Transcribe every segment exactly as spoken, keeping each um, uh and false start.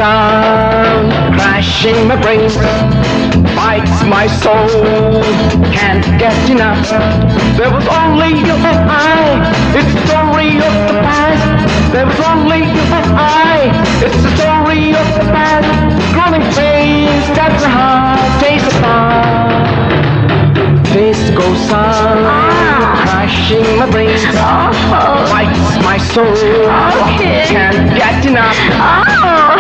sound, crashing my brains, bites my soul, can't get enough. There was only you and I, it's the story of the past. There was only you and I, it's the story of the past. Growing pains, that's a heart, taste of fire. Disco sound, ah. crashing my brains, oh. bites my soul, okay. can't get enough. Oh.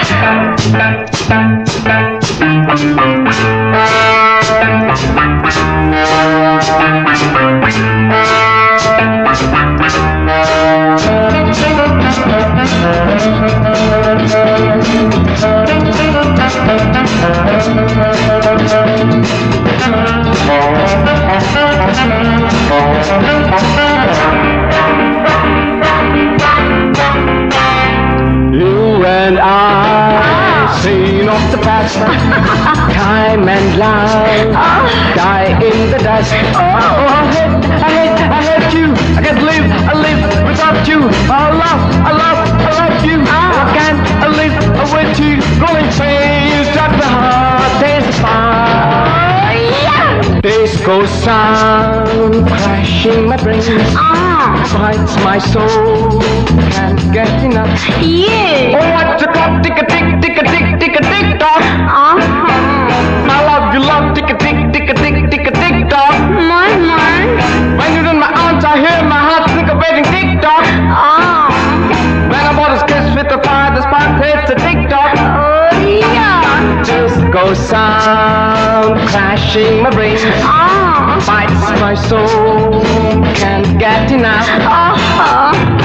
You and I, seen of the past, time and life, die in the dust. Oh, I hate, I hate, I hate you. I can't live, I live without you. I love, I love, I love you. I can't I live with you. Growing pains, that's the heart, taste the fire. Disco sound, crashing my brains, ah. bites my soul, can't get enough. Yeah. Oh, what's the clock? Tick a tick, tick a tick, tick a tick tock. Uh-huh. I love you, love, tick a tick, tick a tick, tick a tick tock. My, my. When you're in my arms, I hear my heart think of waiting tick tock. Ah. When I bought a kiss with the fire, the spark hits a tick tock. Oh, yeah. Disco sound, crashing my brains, ah. bites my soul, can't get enough. Uh-huh.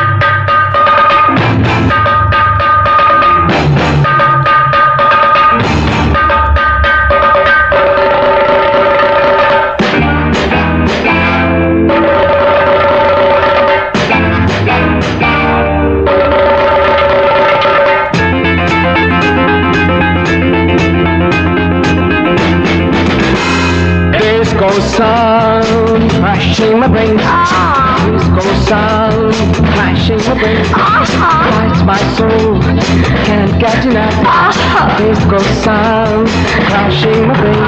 Disco sound, crashing my brains. Ah. Disco sound, crashing my brains. Uh-huh. Bites my soul, can't get enough. Uh-huh. Disco sound, crashing my brains.